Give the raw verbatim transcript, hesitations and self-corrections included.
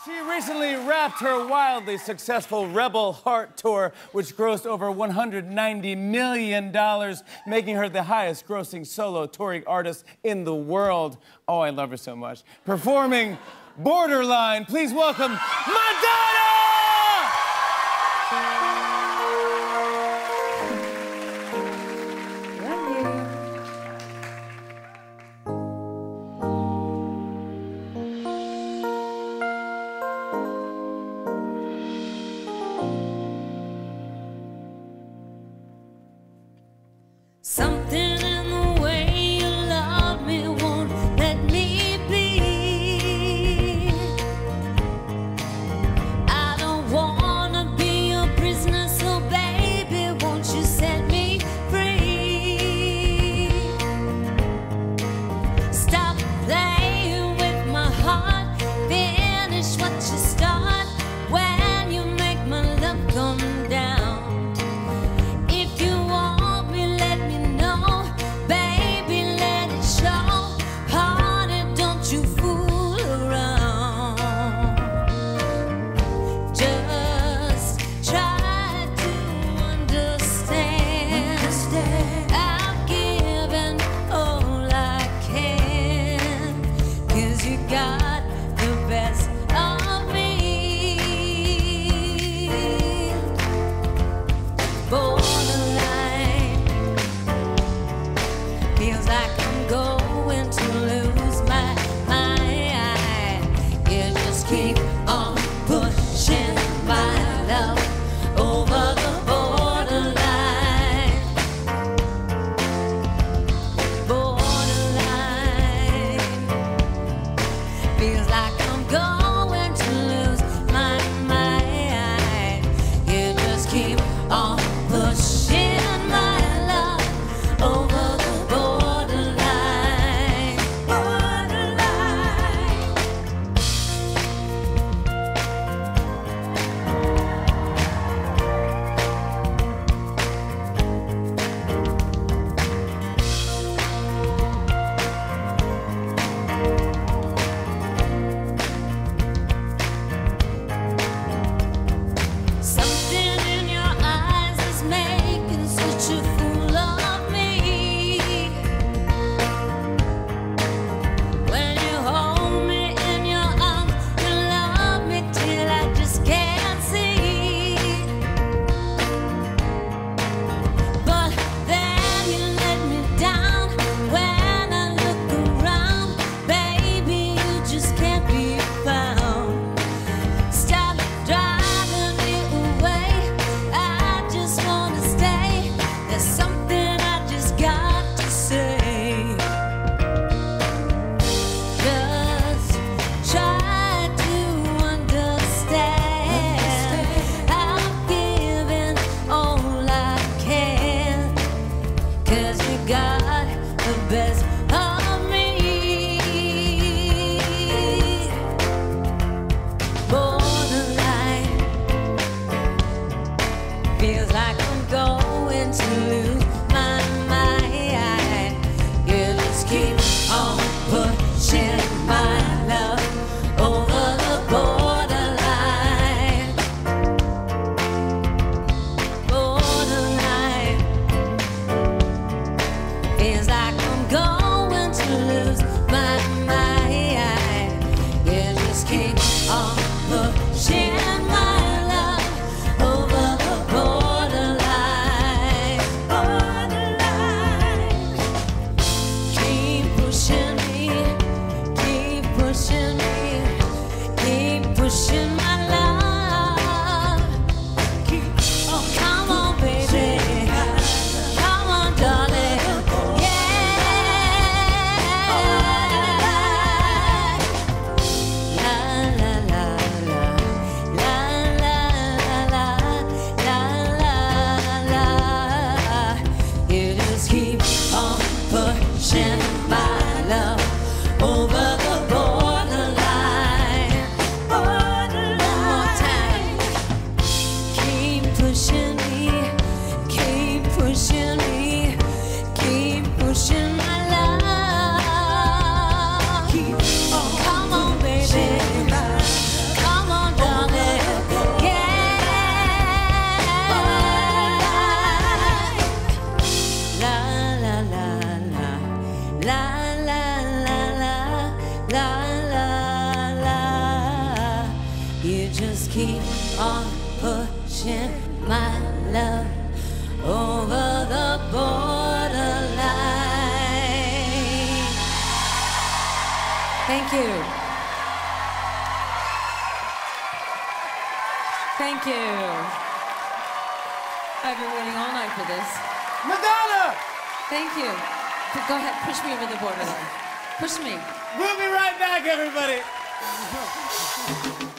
She recently wrapped her wildly successful Rebel Heart tour, which grossed over one hundred ninety million dollars, making her the highest grossing solo touring artist in the world. Oh, I love her so much. Performing Borderline, please welcome Madonna! Something in the way you love me won't let me be. I pushing my love over the borderline. Thank you. Thank you. I've been waiting all night for this. Madonna! Thank you. Go ahead, push me over the borderline. Push me. We'll be right back, everybody.